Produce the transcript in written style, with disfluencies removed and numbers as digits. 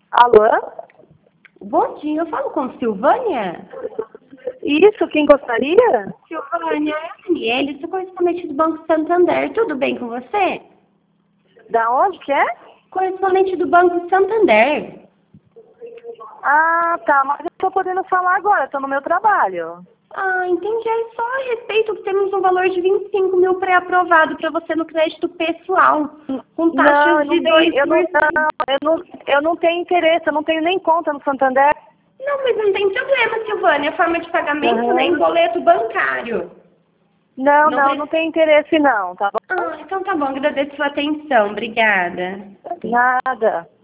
Alô? Bom dia, eu falo com Silvânia? Isso, quem gostaria? Silvânia, é a Daniele, sou correspondente do Banco Santander. Tudo bem com você? Da onde que é? Correspondente do Banco Santander. Ah, tá, mas eu tô podendo falar agora, tô no meu trabalho. Ah, entendi. É só a respeito que temos um valor de 25 mil pré-aprovado para você no crédito pessoal, com taxas de 2%. Eu não tenho interesse, eu não tenho nem conta no Santander. Não, mas não tem problema, Silvânia. É forma de pagamento, nem boleto bancário. Não tenho interesse não, tá bom? Ah, então tá bom. Agradeço a sua atenção. Obrigada. Nada.